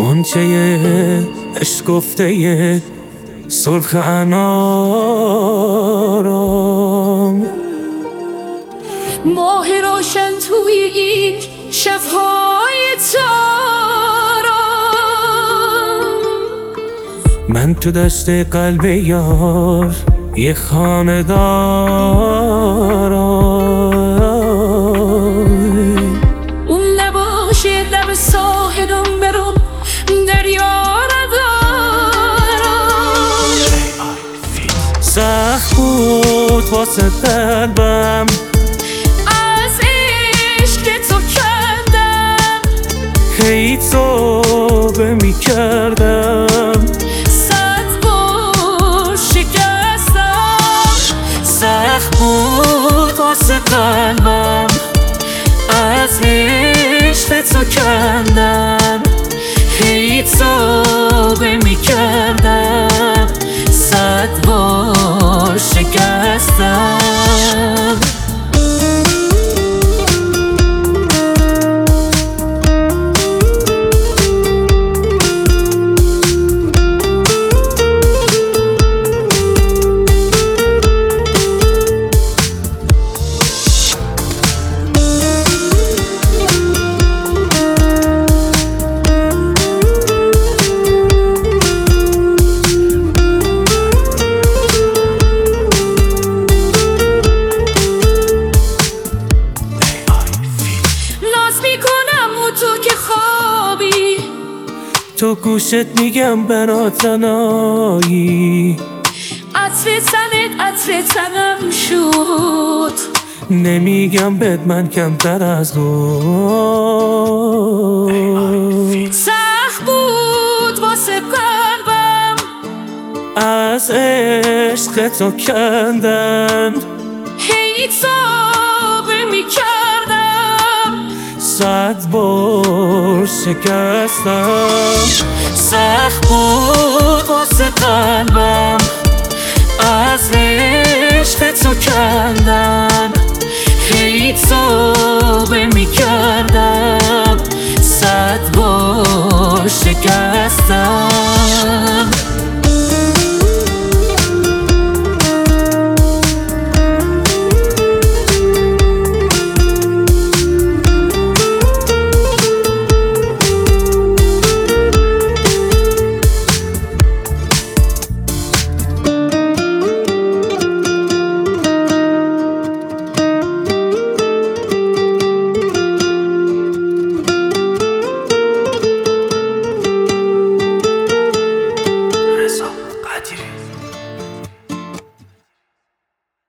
غنچه عشق گفته سرخ انارم، ماه روشن توی این شب‌های تارم. من تو دست قلب یار یه خانه دارم. اون نباشه لب ساحلم برم دریا ندارم. سخت بود واسه قلبم از عشق تو کندم، هی توبه میکردم. صد بار شکستم. سخت بود واسه قلبم از عشق تو کندم، هی توبه میکردم. صد بار شکستم. تو گوشت میگم برات تنهایی، عطر تنت عطر تنم شد. نمیگم بد من کمتر از تو. سخت بود واسه قلبم از عشق تو کندن، هی توبه میکردم. صد بار شکستم. سخت بود واسه قلبم از عشق تو کندن، هی توبه میکردم. صد بار شکستم.